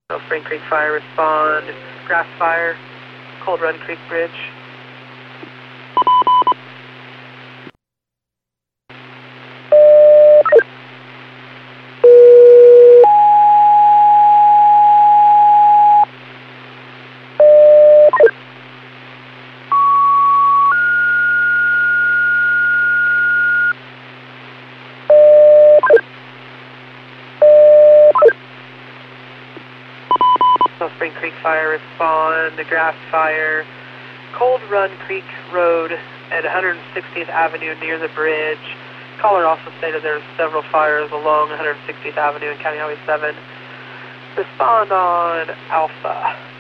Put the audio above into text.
Spring Creek Fire, respond. Grass Fire, Cold Run Creek Bridge. Spring Creek Fire, respond. Grass Fire, Cold Run Creek Road at 160th Avenue near the bridge. Caller also stated there are several fires along 160th Avenue and County Highway 7. Respond on Alpha.